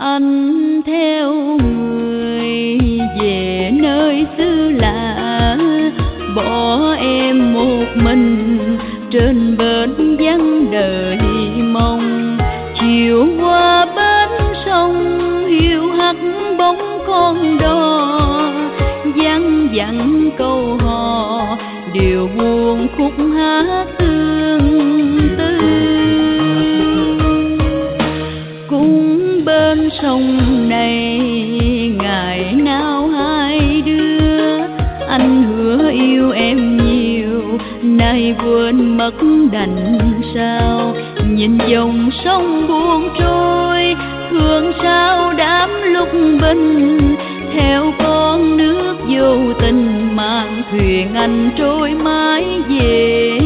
Anh theo người về nơi xứ lạ, bỏ em một mình trên bến vắng đời mong. Chiều qua bến sông hiu hắt bóng con đò, văng vẳng câu hò điều buồn khúc hát tương tư. Cũng bên sông này ngày nào hai đứa, anh hứa yêu em nhiều nay quên mất đành sao. Nhìn dòng sông buông trôi thương sao đám lúc bình, theo con nước vô tình mang thuyền anh trôi mãi về